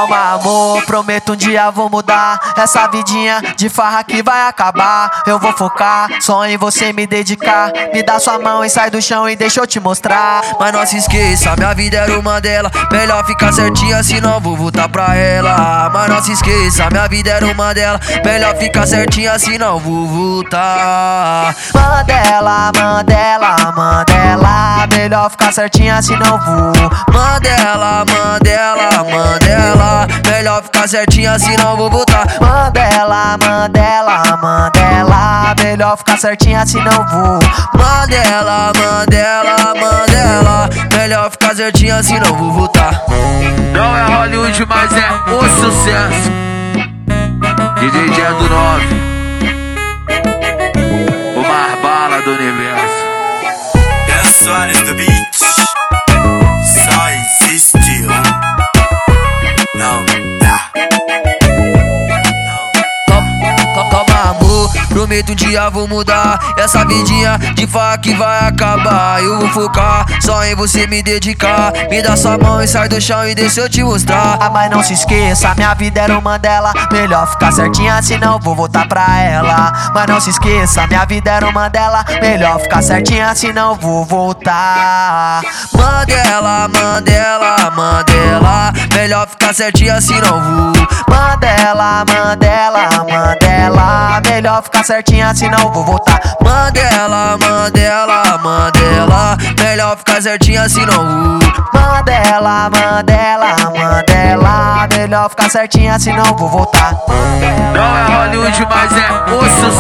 Calma, amor, prometo um dia vou mudar. Essa vidinha de farra que vai acabar. Eu vou focar só em você me dedicar. Me dá sua mão e sai do chão e deixa eu te mostrar. Mas não se esqueça, minha vida era uma dela. Melhor ficar certinha, senão vou voltar pra ela. Mas não se esqueça, minha vida era uma dela. Melhor ficar certinha, senão vou voltar. Mandela, Mandela, Mandela. Melhor ficar certinha, senão vou. Mandela, Mandela, Mandela. Melhor ficar certinha, senão vou voltar. Mandela, Mandela, Mandela. Melhor ficar certinha, senão vou. Mandela, Mandela, Mandela. Melhor ficar certinha, senão vou voltar. Não é Hollywood, mas é o sucesso. DJ Dia do 9, o mais bala do universo. Soares do beat, só existe não dá. Calma, amor, prometo um dia vou mudar. Essa vidinha de farra que vai acabar. Eu vou focar só em você me dedicar. Me dá sua mão e sai do chão e deixa eu te mostrar. Mas não se esqueça, minha vida era uma dela. Melhor ficar certinha, senão vou voltar pra ela. Mas não se esqueça, minha vida era uma dela. Melhor ficar certinha, senão vou voltar. Mandela, Mandela, Mandela. Melhor ficar certinha, senão vou. Mandela, Mandela, Mandela. Melhor ficar certinha, senão vou voltar. Mandela, Mandela, Mandela. Melhor ficar certinha, senão vou. Mandela, Mandela, Mandela. Melhor ficar certinha, senão vou voltar. Não é Hollywood, mas é o sucesso.